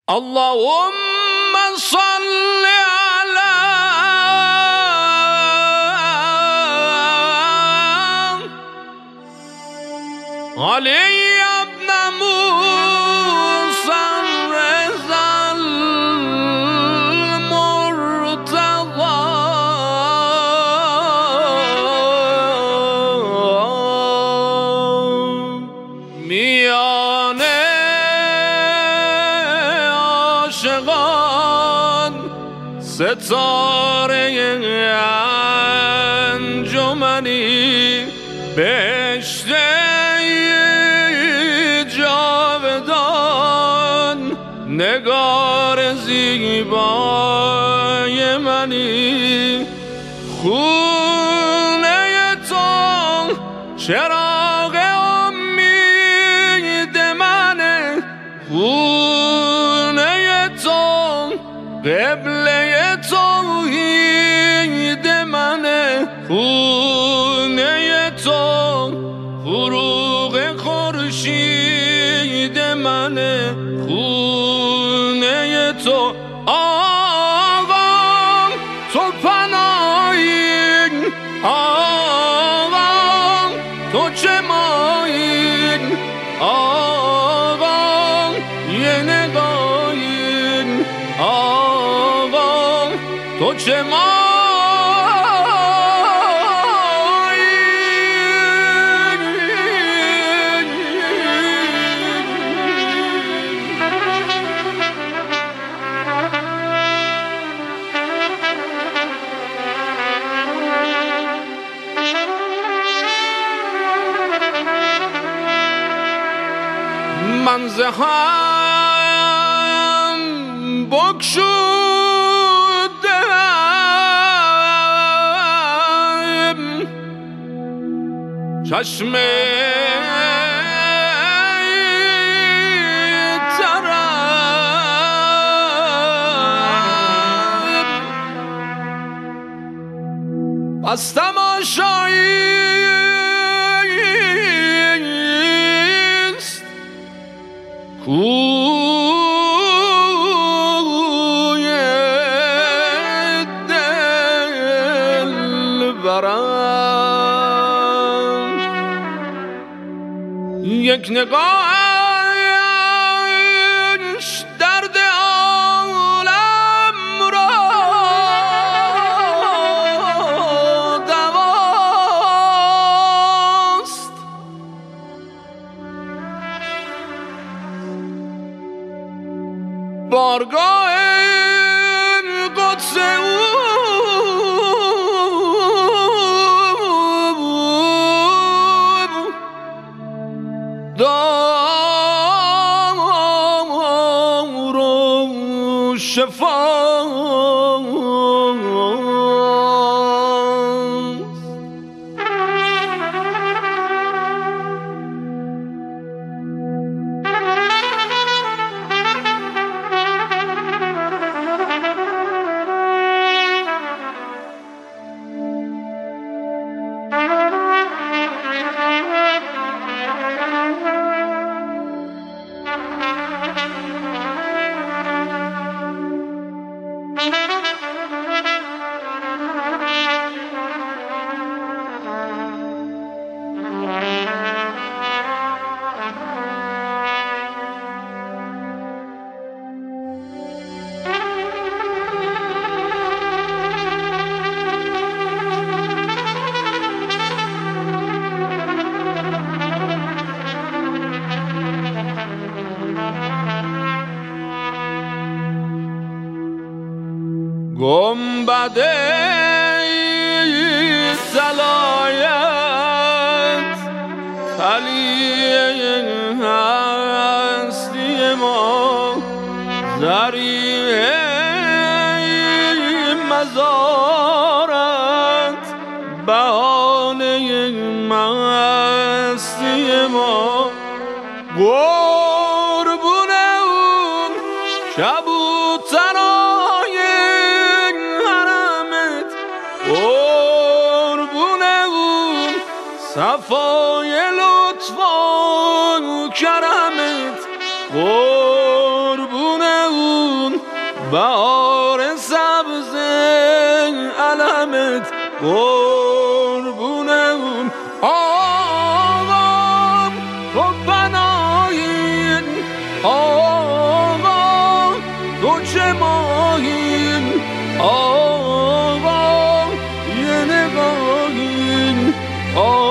اللهم صل على علي ابن موسى الرضا المرتضى میان عاشقان ستاره انجمنی بهشت جاودان نگار زیبای منی خونه تو چراغ امید منه خونه تو قبله توحید منه خونه تو فروغ خورشید منه خونه تو آقا تو پناهی آقا تو چه مایی آقا یه نگاهی آقا تو چه مایی من زهم بگشودم چشم طرب از تماشاییست کوی دلبرم یک نگاهش درد عالم را دواست بارگاه قدس او دار و شفاست گنبد صلایت علی هستی ما ذریعه مزارت بهانه مستی ما قربون اون کبوترای حرمت قربون اون صفای لطف و کرمت قربون اون بهار سبز علمت قربونم آقا تو پناهین آقا تو چه ماهین آقا یه نگاهین آقا